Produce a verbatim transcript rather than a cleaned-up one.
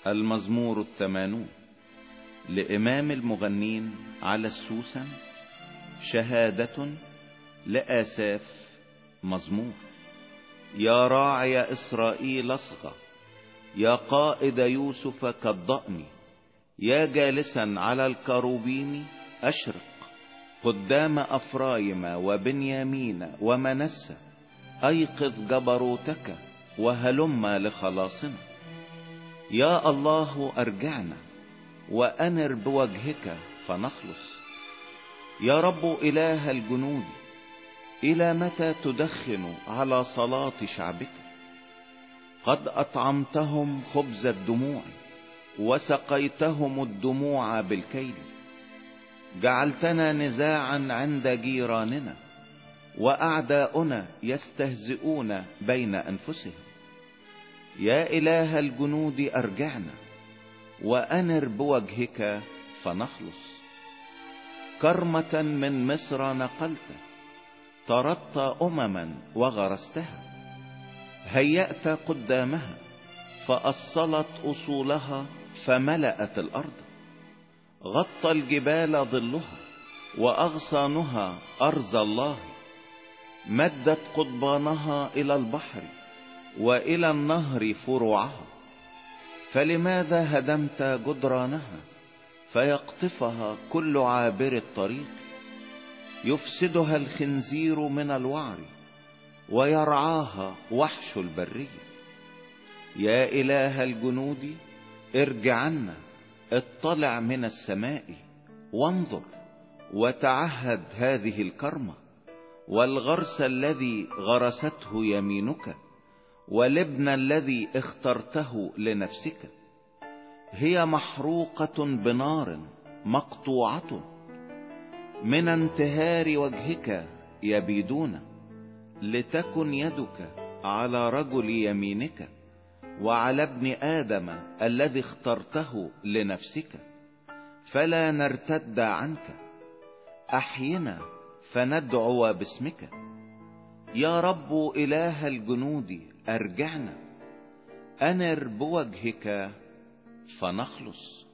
المزمور الثمانون لإمام المغنين على السوسن، شهادة لآساف. مزمور. يا راعي إسرائيل اصغى، يا قائد يوسف كالضأن، يا جالسا على الكروبيم أشرق، قدام أفرايم وبنيامين ومنسى، أيقظ جبروتك وهلم لخلاصنا. يا الله أرجعنا وأنر بوجهك فنخلص. يا رب إله الجنود، إلى متى تدخن على صلاة شعبك؟ قد أطعمتهم خبز الدموع وسقيتهم الدموع بالكيل. جعلتنا نزاعا عند جيراننا، وأعداؤنا يستهزئون بين أنفسهم. يا إله الجنود أرجعنا وأنر بوجهك فنخلص. كرمة من مصر نقلت، طردت أمما وغرستها، هيأت قدامها فأصلت أصولها فملأت الأرض. غطى الجبال ظلها وأغصانها أرض الله، مدت قضبانها إلى البحر وإلى النهر فروعها. فلماذا هدمت جدرانها فيقطفها كل عابر الطريق؟ يفسدها الخنزير من الوعر ويرعاها وحش البرية. يا إله الجنود ارجعنا، اطلع من السماء وانظر وتعهد هذه الكرمة والغرس الذي غرسته يمينك والابن الذي اخترته لنفسك. هي محروقة بنار مقطوعة، من انتهار وجهك يبيدون. لتكن يدك على رجل يمينك وعلى ابن آدم الذي اخترته لنفسك، فلا نرتد عنك. أحينا فندعو باسمك. يا رب إله الجنود أرجعنا، أنر بوجهك فنخلص.